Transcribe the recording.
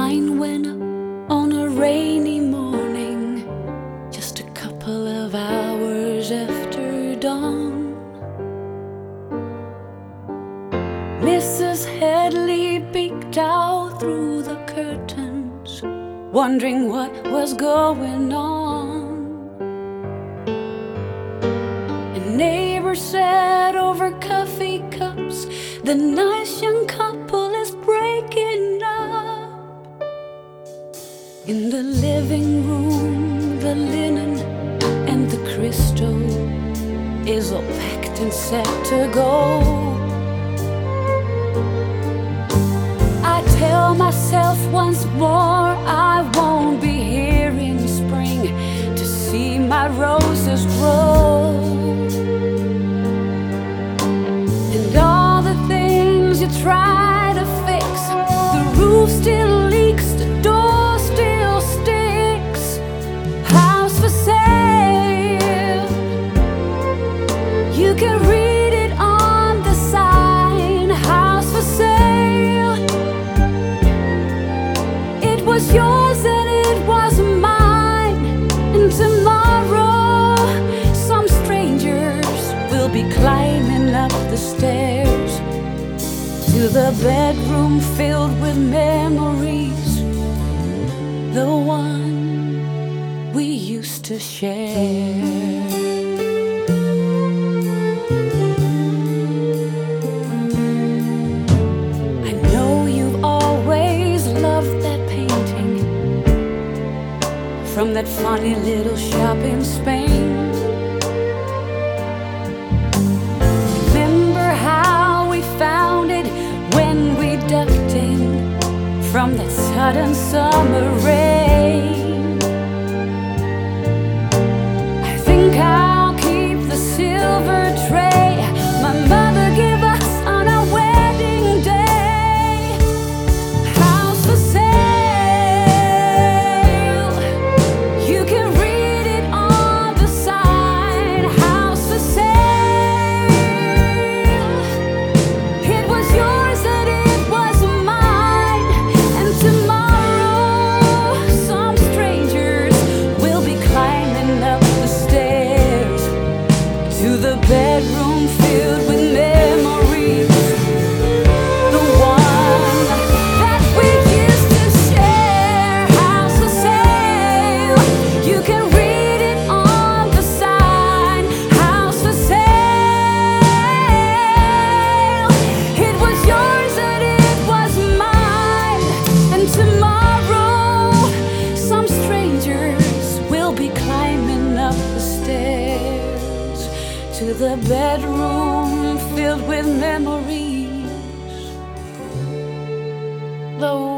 sign went up on a rainy morning, just a couple of hours after dawn. Mrs. Headley peeked out through the curtains, wondering what was going on. A neighbor said over coffee cups, "The nice young couple is breaking up." In the living room, the linen and the crystal is all packed and set to go. I tell myself once more I won't be here in spring to see my roses grow. And all the things you try to fix, the roof still leaks, the door still sticks. House for sale, you can read it on the sign. House for sale, it was yours and it was mine. And tomorrow some strangers will be climbing up the stairs to the bedroom filled with memories, the one we used to share. I know you've always loved that painting from that funny little shop in Spain. Remember how we found it when we ducked in from that sudden summer rain. I think I'll keep the silver tray my mother gave us on our wedding day. House for sale, you can read it on the sign. House for sale, it was yours and it was mine. And tomorrow some strangers will be climbing up the stairs to the bedroom filled with memories, the one that we used to share. House for sale, you can read it on the sign. House for sale, it was yours and it was mine. And tomorrow some strangers will be climbing up the stairs to the bedroom filled with memories, the